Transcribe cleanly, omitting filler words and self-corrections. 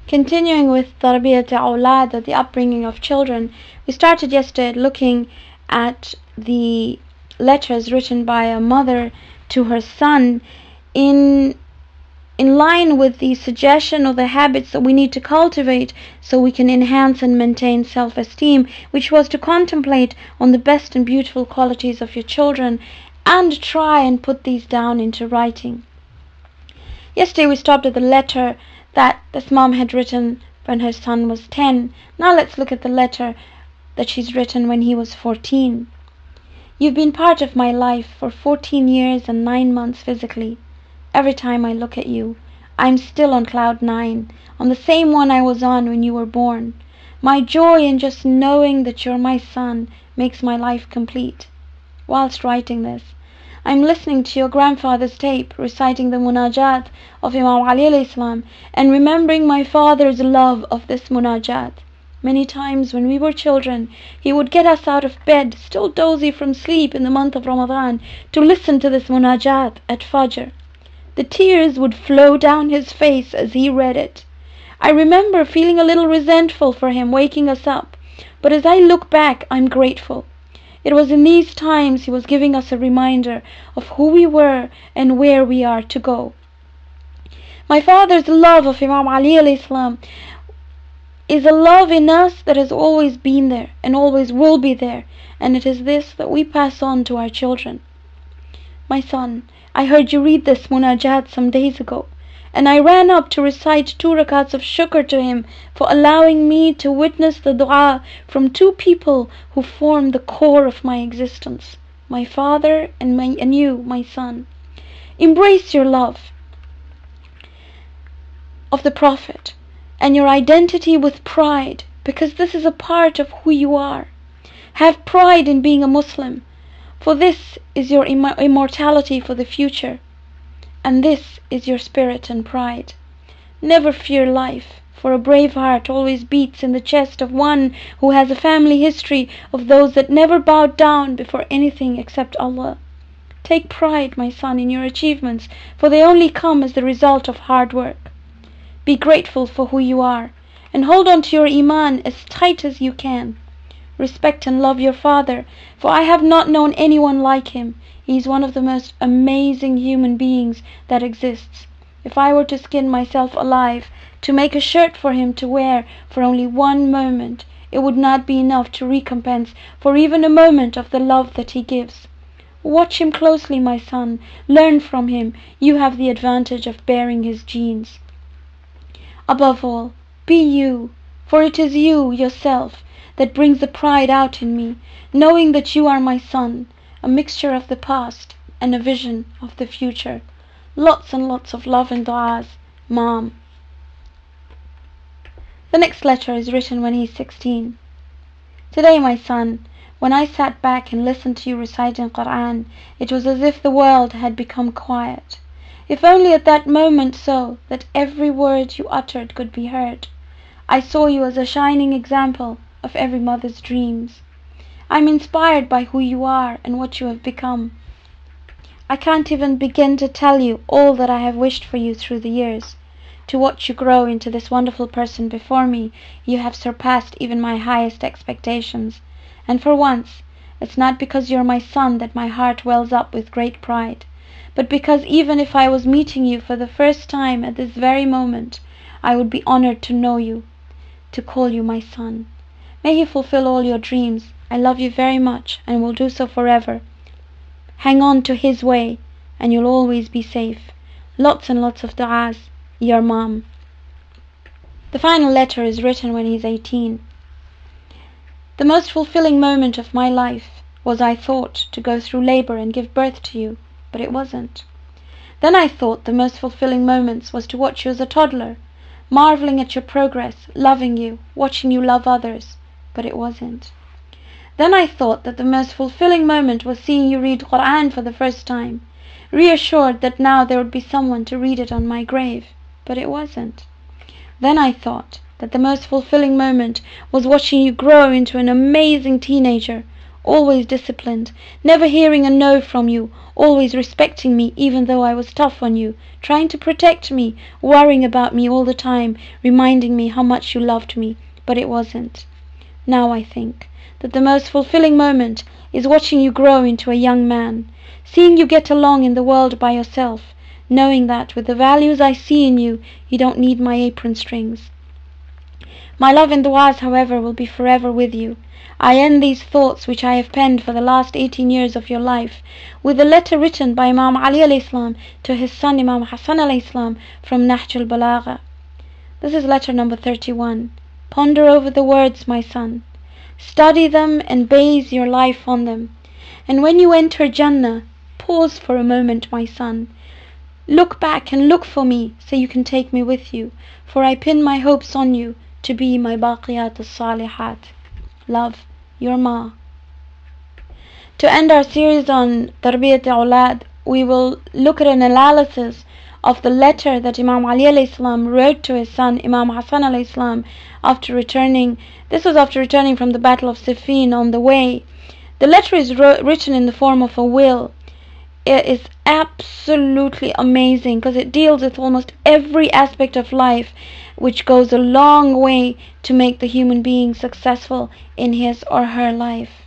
Continuing with tarbiyat awlad, or the upbringing of children, we started yesterday looking at the letters written by a mother to her son in line with the suggestion or the habits that we need to cultivate so we can enhance and maintain self-esteem, which was to contemplate on the best and beautiful qualities of your children and try and put these down into writing. Yesterday we stopped at the letter that this mom had written when her son was 10. Now let's look at the letter that she's written when he was 14. You've been part of my life for 14 years and 9 months physically. Every time I look at you, I'm still on cloud 9, on the same one I was on when you were born. My joy in just knowing that you're my son makes my life complete. Whilst writing this, I'm listening to your grandfather's tape, reciting the munajat of Imam Ali alayhi salam, and remembering my father's love of this munajat. Many times when we were children, he would get us out of bed, still dozy from sleep in the month of Ramadan, to listen to this munajat at Fajr. The tears would flow down his face as he read it. I remember feeling a little resentful for him waking us up, but as I look back, I'm grateful. It was in these times he was giving us a reminder of who we were and where we are to go. My father's love of Imam Ali alayhi salam is a love in us that has always been there and always will be there, and it is this that we pass on to our children. My son, I heard you read this munajat some days ago, and I ran up to recite 2 rakats of shukr to him for allowing me to witness the dua from 2 people who form the core of my existence, my father and you, my son. Embrace your love of the Prophet and your identity with pride, because this is a part of who you are. Have pride in being a Muslim, for this is your immortality for the future, and this is your spirit and pride. Never fear life, for a brave heart always beats in the chest of one who has a family history of those that never bowed down before anything except Allah. Take pride, my son, in your achievements, for they only come as the result of hard work. Be grateful for who you are, and hold on to your iman as tight as you can. Respect and love your father, for I have not known anyone like him. He is one of the most amazing human beings that exists. If I were to skin myself alive to make a shirt for him to wear for only one moment, it would not be enough to recompense for even a moment of the love that he gives. Watch him closely, my son. Learn from him. You have the advantage of bearing his genes. Above all, be you, for it is you, yourself, that brings the pride out in me, knowing that you are my son, a mixture of the past and a vision of the future. Lots and lots of love and du'as, Mom. The next letter is written when he's 16. Today, my son, when I sat back and listened to you reciting Quran, it was as if the world had become quiet. If only at that moment so that every word you uttered could be heard. I saw you as a shining example of every mother's dreams. I'm inspired by who you are and what you have become. I can't even begin to tell you all that I have wished for you through the years. To watch you grow into this wonderful person before me, you have surpassed even my highest expectations. And for once, it's not because you're my son that my heart wells up with great pride, but because even if I was meeting you for the first time at this very moment, I would be honored to know you, to call you my son. May he fulfill all your dreams. I love you very much and will do so forever. Hang on to his way and you'll always be safe. Lots and lots of du'as. Your mom. The final letter is written when he's 18. The most fulfilling moment of my life was, I thought, to go through labor and give birth to you, but it wasn't. Then I thought the most fulfilling moments was to watch you as a toddler, marveling at your progress, loving you, watching you love others, but it wasn't. Then I thought that the most fulfilling moment was seeing you read Quran for the first time, reassured that now there would be someone to read it on my grave, but it wasn't. Then I thought that the most fulfilling moment was watching you grow into an amazing teenager, always disciplined, never hearing a no from you, always respecting me even though I was tough on you, trying to protect me, worrying about me all the time, reminding me how much you loved me, but it wasn't. Now I think that the most fulfilling moment is watching you grow into a young man, seeing you get along in the world by yourself, knowing that with the values I see in you, you don't need my apron strings. My love and du'as, however, will be forever with you. I end these thoughts which I have penned for the last 18 years of your life with a letter written by Imam Ali alayhi salam to his son Imam Hassan alayhi salam from Nahj al-Balagha. This is letter number 31. Ponder over the words, my son. Study them and base your life on them. And when you enter Jannah, pause for a moment, my son. Look back and look for me so you can take me with you, for I pin my hopes on you to be my baqiyat as-salihat. Love, your ma. To end our series on Tarbiyat Awlad, we will look at an analysis of the letter that Imam Ali alayhi salam wrote to his son Imam Hassan alayhi salam after returning. This was after returning from the Battle of Siffin on the way. The letter is written in the form of a will. It is absolutely amazing because it deals with almost every aspect of life, which goes a long way to make the human being successful in his or her life.